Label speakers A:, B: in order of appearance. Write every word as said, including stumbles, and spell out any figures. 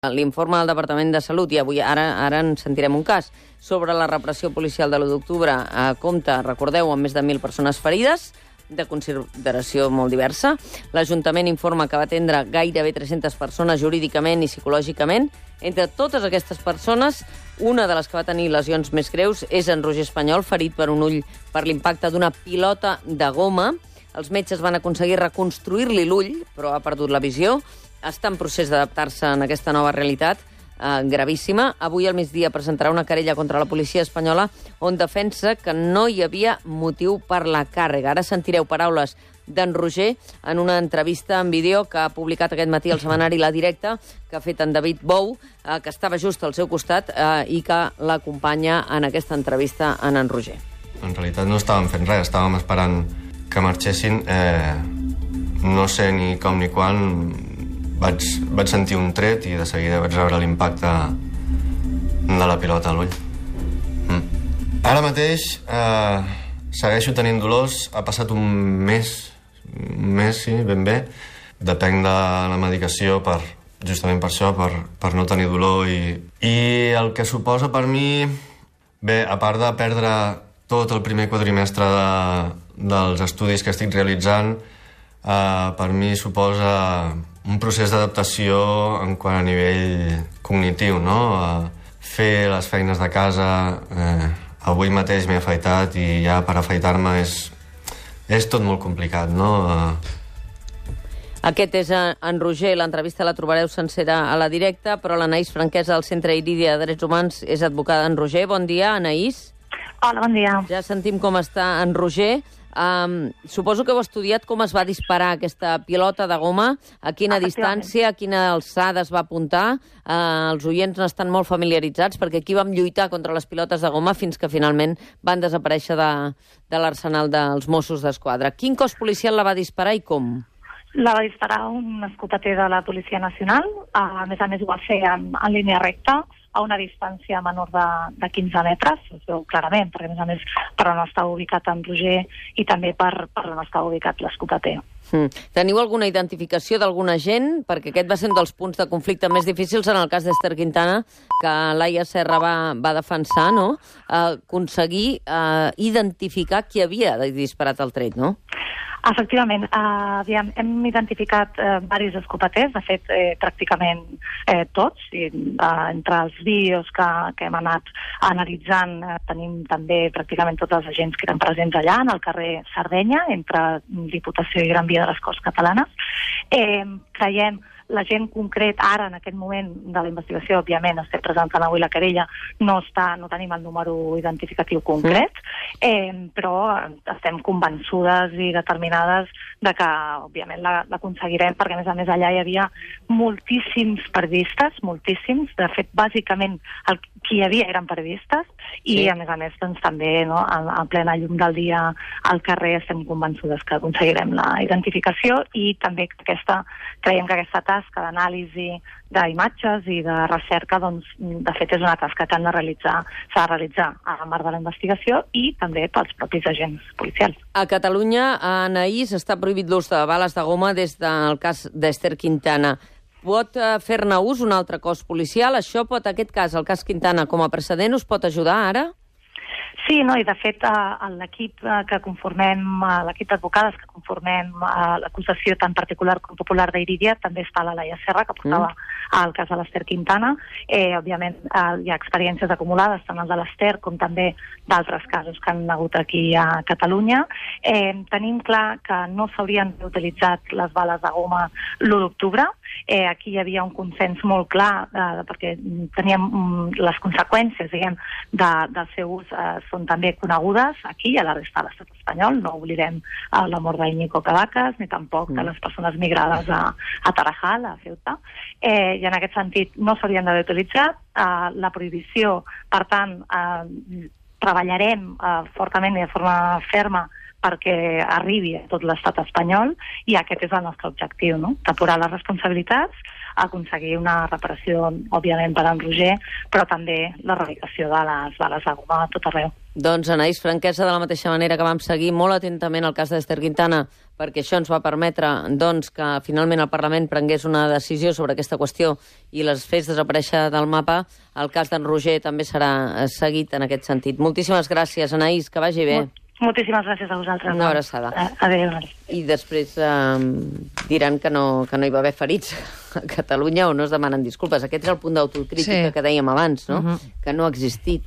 A: L'informe del Departament de Salut, i avui ara ara en sentirem un cas, sobre la repressió policial de l'u d'octubre, eh, compta, recordeu, amb més de mil persones ferides, de consideració molt diversa. L'Ajuntament informa que va atendre gairebé tres-centes persones jurídicament i psicològicament. Entre totes aquestes persones, una de les que va tenir lesions més greus és en Roger Espanyol, ferit per un ull per l'impacte d'una pilota de goma. Els metges van aconseguir reconstruir-li l'ull, però ha perdut la visió. Està en procés d'adaptar-se en aquesta nova realitat eh, gravíssima. Avui al migdia presentarà una querella contra la policia espanyola on defensa que no hi havia motiu per la càrrega. Ara sentireu paraules d'en Roger en una entrevista en vídeo que ha publicat aquest matí al setmanari La Directa, que ha fet en David Bou, eh, que estava just al seu costat eh, i que l'acompanya en aquesta entrevista en en Roger.
B: En realitat no estàvem fent res, estàvem esperant que marxessin. Eh, no sé ni com ni quan... Vaig, vaig sentir un tret i de seguida vaig rebre l'impacte de la pilota a l'ull. Mm. Ara mateix eh, segueixo tenint dolors. Ha passat un mes, un mes, sí, ben bé. Depenc de la medicació per, justament per això, per, per no tenir dolor. I, I el que suposa per mi... Bé, a part de perdre tot el primer quadrimestre de, dels estudis que estic realitzant, eh, per mi suposa... un procés d'adaptació en quant a nivell cognitiu, no? Uh, fer les feines de casa... Eh, avui mateix m'he afaitat i ja per afaitar-me és, és tot molt complicat, no? Uh...
A: Aquest és en Roger. L'entrevista la trobareu sencera a La Directa, però l'Anaïs Franquesa del Centre Irídia de Drets Humans és advocada en Roger. Bon dia, Anaïs.
C: Hola, bon dia.
A: Ja sentim com està en Roger. Um, suposo que heu estudiat com es va disparar aquesta pilota de goma, a quina distància, a quina alçada es va apuntar. Uh, els oients no estan molt familiaritzats perquè aquí vam lluitar contra les pilotes de goma fins que finalment van desaparèixer de, de l'arsenal dels Mossos d'Esquadra. Quin cos policial la va disparar i com?
C: La va disparar un escopeter de la Policia Nacional. A més a més ho va fer en, en línia recta, a una distància menor de, de quinze metres, es veu clarament, perquè a més a més per on està ubicat en Roger i també per, per on està ubicat l'escopeter.
A: Mm. Teniu alguna identificació d'algun agent? Perquè aquest va ser un dels punts de conflicte més difícils en el cas d'Ester Quintana, que Laia Serra va, va defensar, no? Uh, aconseguir uh, identificar qui havia disparat el tret, no?
C: Efectivament, eh, aviam, hem identificat eh, diversos escopeters, de fet, eh, pràcticament eh, tots, i eh, entre els vídeos que, que hem anat analitzant eh, tenim també pràcticament tots els agents que eren presents allà, en el carrer Sardenya, entre Diputació i Gran Via de les Corts Catalanes. Eh, creiem l'agent concret, ara, en aquest moment de la investigació, òbviament, estem presentant avui la querella, no, està, no tenim el número identificatiu concret, eh, però estem convençudes i determinades de que, òbviament, l'aconseguirem, perquè, a més a més, allà hi havia moltíssims periodistes, moltíssims, de fet, bàsicament, el, qui hi havia eren periodistes, i, sí. a més a més, doncs, també, no, en, en plena llum del dia al carrer estem convençudes que aconseguirem la identificació i també aquesta, creiem que aquesta tasca d'anàlisi d'imatges i de recerca, doncs, de fet, és una tasca que han de realitzar, s'ha de realitzar al marc de la investigació i també pels propis agents policials.
A: A Catalunya, a Anaïs, està prohibit l'ús de bales de goma des del cas d'Ester Quintana. Pot fer-ne ús un altre cos policial? Això pot, aquest cas, el cas Quintana, com a precedent, us pot ajudar ara?
C: Sí, no, i de fet l'equip que conformem, l'equip d'advocades que conformem l'acusació tant particular com popular d'Irídia, també està la Laia Serra, que portava mm. el cas de l'Ester Quintana. Eh, òbviament eh, hi ha experiències acumulades, tant el de l'Ester com també d'altres casos que han hagut aquí a Catalunya. Eh, tenim clar que no s'haurien utilitzat les bales de goma l'u d'octubre. Eh, aquí hi havia un consens molt clar eh, perquè teníem um, les conseqüències, diguem, de, del seu ús eh, són també conegudes aquí i a la resta de l'estat espanyol. No oblidem eh, la mort d'Iñigo Cavacas, ni tampoc de les persones migrades a, a Tarajal, a Ceuta. Eh, I en aquest sentit no s'haurien d'haver utilitzat. Eh, la prohibició, per tant, eh, treballarem eh, fortament i de forma ferma perquè arribi a tot l'estat espanyol, i aquest és el nostre objectiu, no? Depurar les responsabilitats, aconseguir una reparació, òbviament, per en Roger, però també l'erradicació de les bales de goma a tot arreu.
A: Doncs, Anaïs Franquesa, de la mateixa manera que vam seguir molt atentament el cas d'Ester Quintana, perquè això ens va permetre doncs, que finalment el Parlament prengués una decisió sobre aquesta qüestió i les fes desaparèixer del mapa, el cas d'en Roger també serà seguit en aquest sentit. Moltíssimes gràcies, Anaïs, que vagi bé.
C: Moltíssimes gràcies a vosaltres.
A: Una abraçada.
C: Adéu.
A: I després eh, diran que no, que no hi va haver ferits a Catalunya o no es demanen disculpes. Aquest és el punt d'autocrítica sí. que dèiem abans, no? Uh-huh. Que no ha existit.